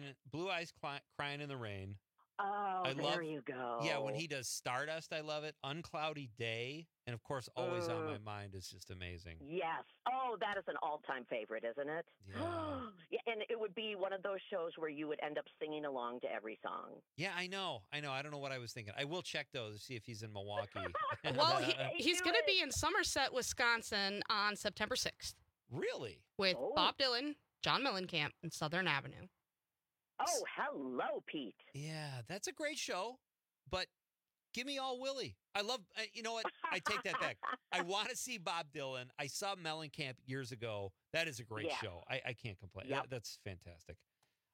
in the Rain. Oh, there you go. Yeah, when he does Stardust, I love it. Uncloudy Day. And, of course, Always on My Mind is just amazing. Yes. Oh, that is an all-time favorite, isn't it? Yeah. Yeah, and it would be one of those shows where you would end up singing along to every song. Yeah, I know. I don't know what I was thinking. I will check, though, to see if he's in Milwaukee. Well, he's going to be in Somerset, Wisconsin on September 6th. Really? With Bob Dylan, John Mellencamp, and Southern Avenue. Oh, hello, Pete. Yeah, that's a great show, but give me all Willie. I love, you know what? I take that back. I want to see Bob Dylan. I saw Mellencamp years ago. That is a great show. I can't complain. Yep. That's fantastic.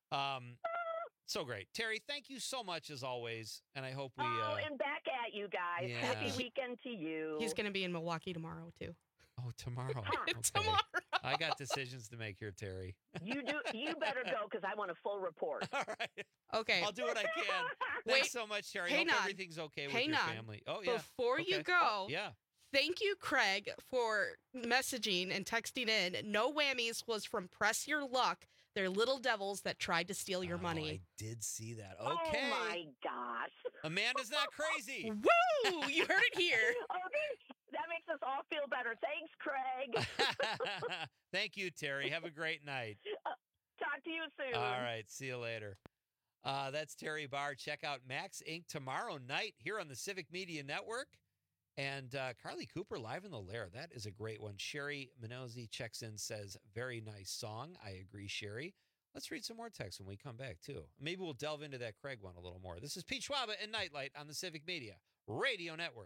So great. Terry, thank you so much as always. And I hope we. And back at you guys. Yeah. Happy weekend to you. He's going to be in Milwaukee tomorrow, too. Oh, tomorrow. Okay. Tomorrow. I got decisions to make here, Terry. You better go because I want a full report. All right. Okay. I'll do what I can. Thanks so much, Terry. Hope everything's okay with your family. Oh, yeah. Before you Okay. go, Yeah. thank you, Craig, for messaging and texting in. No Whammies was from Press Your Luck. They're little devils that tried to steal your money. I did see that. Okay. Oh, my gosh. Amanda's not crazy. Woo! You heard it here. Okay. That makes us all feel better. Thanks, Craig. Thank you, Terry. Have a great night. Talk to to you soon. All right. See you later. That's Terry Barr. Check out Max Inc. tomorrow night here on the Civic Media Network. And Carly Cooper live in the Lair. That is a great one. Sherry Minozzi checks in, says, very nice song. I agree, Sherry. Let's read some more texts when we come back, too. Maybe we'll delve into that Craig one a little more. This is Pete Schwaba and Nightlight on the Civic Media Radio Network.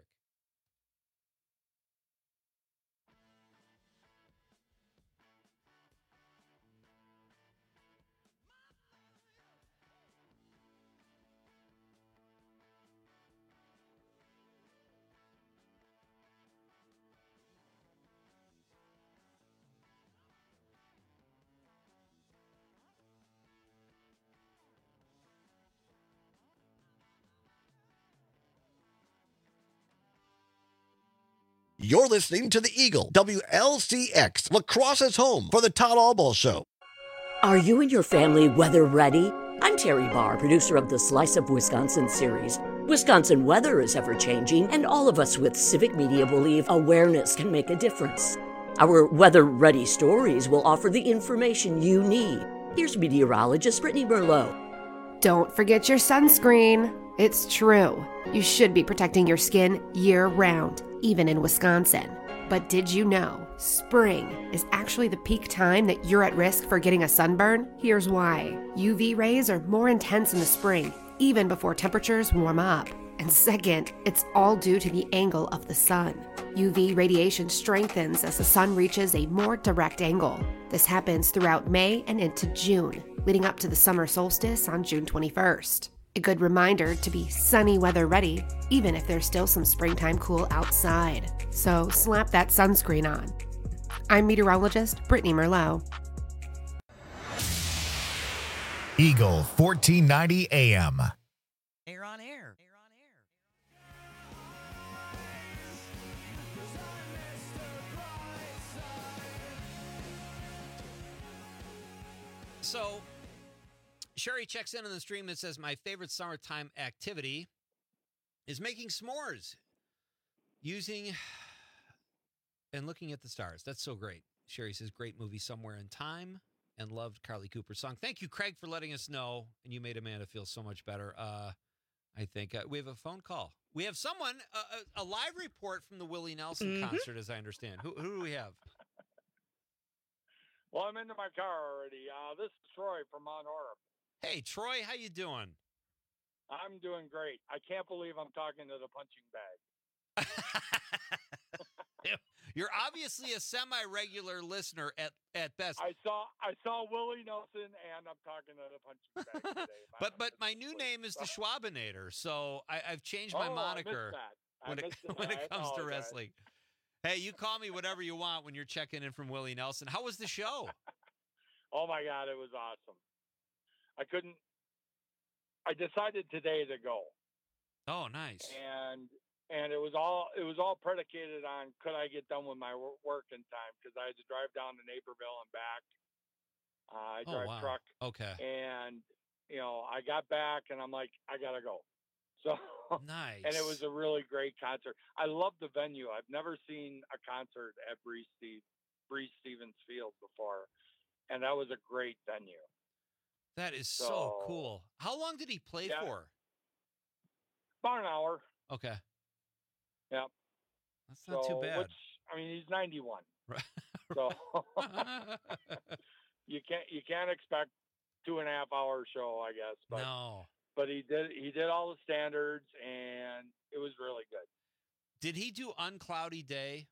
You're listening to the Eagle, WLCX, Lacrosse's home for the Todd Alball Show. Are you and your family weather ready? I'm Terry Barr, producer of the Slice of Wisconsin series. Wisconsin weather is ever-changing, and all of us with Civic Media believe awareness can make a difference. Our weather-ready stories will offer the information you need. Here's meteorologist Brittany Merlot. Don't forget your sunscreen. It's true. You should be protecting your skin year-round, even in Wisconsin. But did you know spring is actually the peak time that you're at risk for getting a sunburn? Here's why. UV rays are more intense in the spring, even before temperatures warm up. And second, it's all due to the angle of the sun. UV radiation strengthens as the sun reaches a more direct angle. This happens throughout May and into June, leading up to the summer solstice on June 21st. A good reminder to be sunny weather ready, even if there's still some springtime cool outside. So slap that sunscreen on. I'm meteorologist Brittany Merlot. Eagle 1490 AM. Air on air. So, Sherry checks in on the stream and says, my favorite summertime activity is making s'mores using and looking at the stars. That's so great. Sherry says, great movie, Somewhere in Time, and loved Carly Cooper's song. Thank you, Craig, for letting us know, and you made Amanda feel so much better. I think we have a phone call. We have someone, a live report from the Willie Nelson concert, as I understand. Who do we have? Well, I'm into my car already. This is Troy from Mount Orem. Hey, Troy, how you doing? I'm doing great. I can't believe I'm talking to the punching bag. You're obviously a semi-regular listener at best. I saw Willie Nelson, and I'm talking to the punching bag today. but my new name is the Schwabinator, so I've changed my moniker when it comes to wrestling. Hey, you call me whatever you want when you're checking in from Willie Nelson. How was the show? Oh my God, it was awesome. I decided today to go. Oh, nice. And it was all predicated on could I get done with my work in time, because I had to drive down to Naperville and back. I drive truck. Okay. And I got back and I'm like, I gotta go. So nice. And it was a really great concert. I love the venue. I've never seen a concert at Breese Stevens Field before, and that was a great venue. That is so cool. How long did he play for? About an hour. Okay. Yep. That's not too bad. He's 91. Right. So you can't expect 2.5 hour show, I guess. But, no. But he did all the standards, and it was really good. Did he do Uncloudy Day?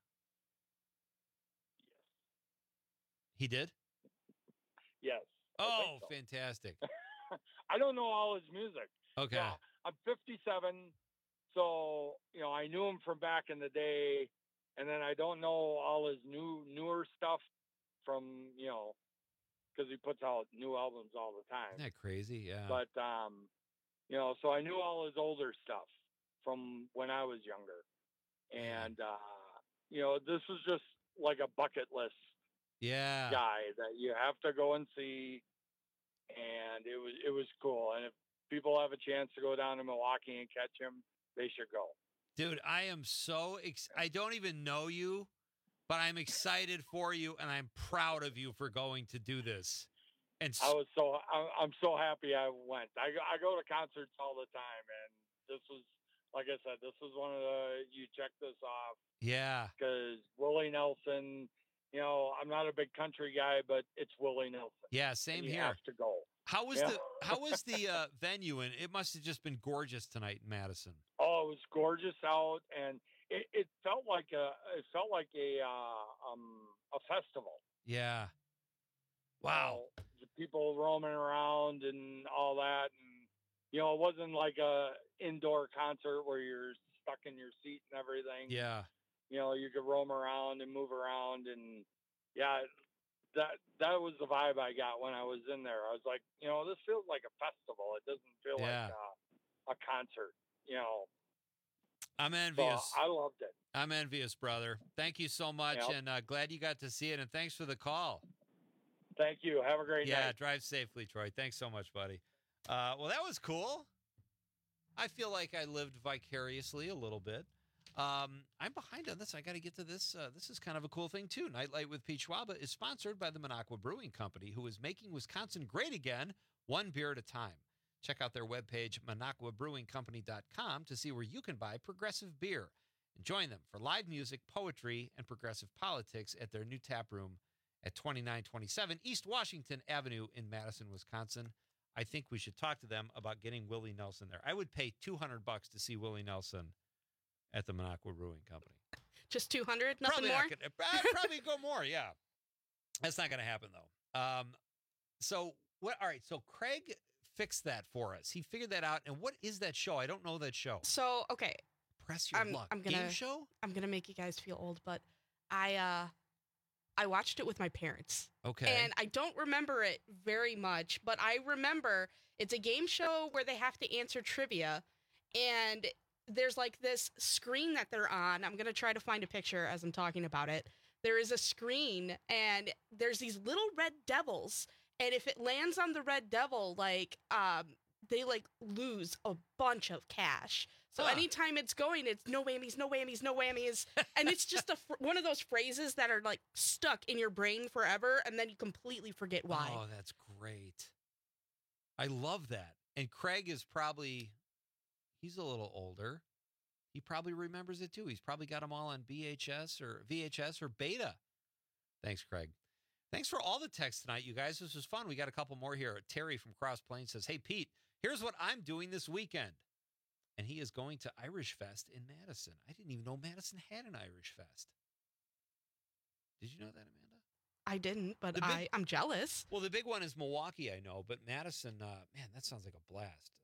Yes. He did? Yes. Oh, so. Fantastic. I don't know all his music. Okay. Yeah, I'm 57, so I knew him from back in the day, and then I don't know all his newer stuff from because he puts out new albums all the time. Isn't that crazy? Yeah. But so I knew all his older stuff from when I was younger, and this was just like a bucket list. Yeah. Guy that you have to go and see, and it was cool. And if people have a chance to go down to Milwaukee and catch him, they should go. Dude, I am so I don't even know you, but I'm excited for you, and I'm proud of you for going to do this. And I'm so happy I went. I go to concerts all the time, and this was, like I said, this was one of the, you check this off. Yeah. Because Willie Nelson, you know, I'm not a big country guy, but it's Willie Nelson. Yeah, same and you here. have to go. How was the venue? And it must have just been gorgeous tonight in Madison. Oh, it was gorgeous out, and it felt like a festival. Yeah. Wow. The people roaming around and all that, and you know, it wasn't like a indoor concert where you're stuck in your seat and everything. Yeah. You know, you could roam around and move around, and yeah, that was the vibe I got when I was in there. I was like, you know, this feels like a festival. It doesn't feel like a concert. You know. I'm envious. So I loved it. I'm envious, brother. Thank you so much, Yep. and glad you got to see it, and thanks for the call. Thank you. Have a great night. Yeah, drive safely, Troy. Thanks so much, buddy. Well, that was cool. I feel like I lived vicariously a little bit. I'm behind on this. I got to get to this. This is kind of a cool thing, too. Nightlight with Pete Schwaba is sponsored by the Minocqua Brewing Company, who is making Wisconsin great again, one beer at a time. Check out their webpage, MinocquaBrewingCompany.com, to see where you can buy progressive beer. And join them for live music, poetry, and progressive politics at their new tap room at 2927 East Washington Avenue in Madison, Wisconsin. I think we should talk to them about getting Willie Nelson there. I would pay $200 to see Willie Nelson at the Minocqua Brewing Company. Just 200, nothing more? I'd probably go more, yeah. That's not going to happen, though. So Craig fixed that for us. He figured that out. And what is that show? I don't know that show. So, okay. Press your luck. Game show? I'm going to make you guys feel old, but I watched it with my parents. Okay. And I don't remember it very much, but I remember it's a game show where they have to answer trivia, and there's like this screen that they're on. I'm going to try to find a picture as I'm talking about it. There is a screen, and there's these little red devils, and if it lands on the red devil, like, they like lose a bunch of cash. So anytime it's going, it's no whammies, no whammies, no whammies. And it's just one of those phrases that are like stuck in your brain forever. And then you completely forget why. Oh, that's great. I love that. And Craig is he's a little older. He probably remembers it too. He's probably got them all on VHS or Beta. Thanks, Craig. Thanks for all the texts tonight, you guys. This was fun. We got a couple more here. Terry from Cross Plains says, "Hey, Pete, here's what I'm doing this weekend." And he is going to Irish Fest in Madison. I didn't even know Madison had an Irish Fest. Did you know that, Amanda? I didn't, but I'm jealous. Well, the big one is Milwaukee, I know. But Madison, man, that sounds like a blast.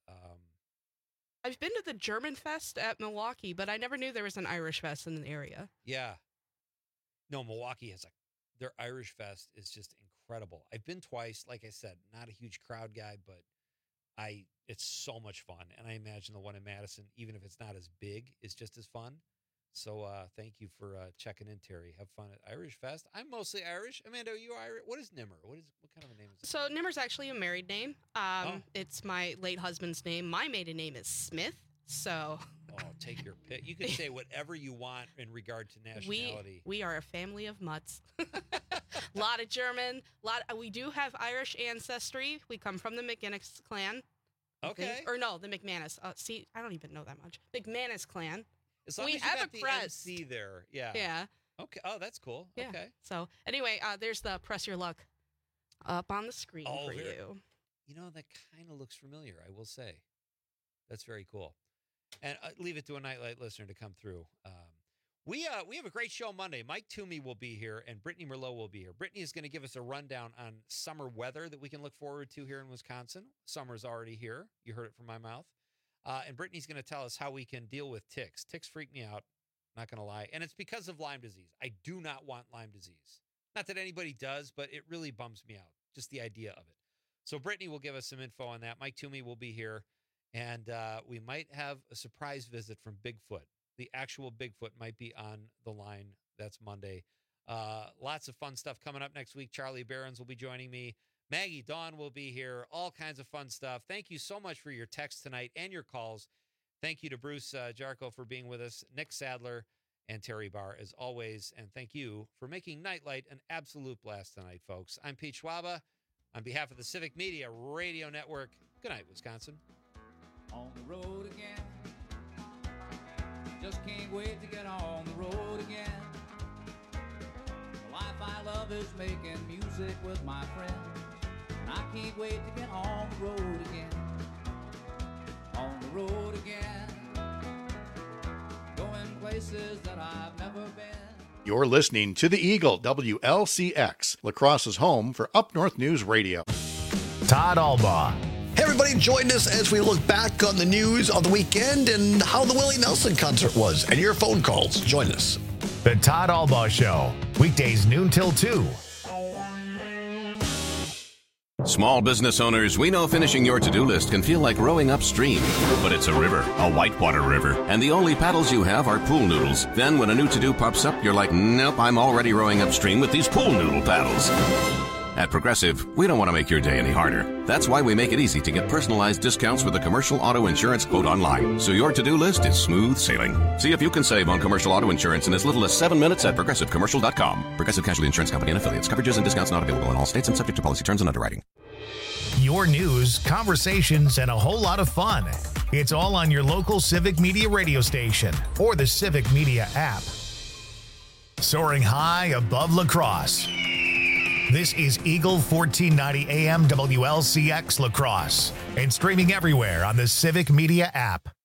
I've been to the German Fest at Milwaukee, but I never knew there was an Irish Fest in the area. Yeah. No, Milwaukee has their Irish Fest is just incredible. I've been twice. Like I said, not a huge crowd guy, but it's so much fun. And I imagine the one in Madison, even if it's not as big, is just as fun. So thank you for checking in, Terry. Have fun at Irish Fest. I'm mostly Irish. Amanda, are you Irish? What is Nimmer? What kind of a name is it? So Nimmer's actually a married name. It's my late husband's name. My maiden name is Smith. So take your pick. You can say whatever you want in regard to nationality. We are a family of mutts. A lot of German. We do have Irish ancestry. We come from the McGinnis clan. Okay. Or no, the McManus. See, I don't even know that much. McManus clan. As long as you got the MC there. Yeah. Yeah. Okay. Oh, that's cool. Yeah. Okay. So anyway, there's the Press Your Luck up on the screen for you. You know, that kind of looks familiar, I will say. That's very cool. And leave it to a Nightlight listener to come through. We have a great show Monday. Mike Toomey will be here, and Brittany Merlot will be here. Brittany is going to give us a rundown on summer weather that we can look forward to here in Wisconsin. Summer's already here. You heard it from my mouth. And Brittany's going to tell us how we can deal with ticks. Ticks freak me out, not going to lie. And it's because of Lyme disease. I do not want Lyme disease. Not that anybody does, but it really bums me out, just the idea of it. So Brittany will give us some info on that. Mike Toomey will be here. And we might have a surprise visit from Bigfoot. The actual Bigfoot might be on the line. That's Monday. Lots of fun stuff coming up next week. Charlie Barons will be joining me. Maggie Dawn will be here. All kinds of fun stuff. Thank you so much for your texts tonight and your calls. Thank you to Bruce Jarko for being with us, Nick Sadler, and Terry Barr, as always. And thank you for making Nightlight an absolute blast tonight, folks. I'm Pete Schwaba. On behalf of the Civic Media Radio Network, good night, Wisconsin. On the road again. Just can't wait to get on the road again. The life I love is making music with my friends. And I can't wait to get on the road again. On the road again. Going places that I've never been. You're listening to The Eagle, WLCX, La Crosse's home for Up North News Radio. Todd Albaugh. Hey, everybody, join us as we look back on the news of the weekend and how the Willie Nelson concert was, and your phone calls. Join us. The Todd Albaugh Show, weekdays noon till 2. Small business owners, we know finishing your to-do list can feel like rowing upstream, but it's a river, a whitewater river, and the only paddles you have are pool noodles. Then when a new to-do pops up, you're like, nope, I'm already rowing upstream with these pool noodle paddles. At Progressive, we don't want to make your day any harder. That's why we make it easy to get personalized discounts with a commercial auto insurance quote online, so your to-do list is smooth sailing. See if you can save on commercial auto insurance in as little as 7 minutes at ProgressiveCommercial.com. Progressive Casualty Insurance Company and affiliates. Coverages and discounts not available in all states and subject to policy terms and underwriting. Your news, conversations, and a whole lot of fun. It's all on your local Civic Media radio station or the Civic Media app. Soaring high above La Crosse. This is Eagle 1490 AM WLCX La Crosse and streaming everywhere on the Civic Media app.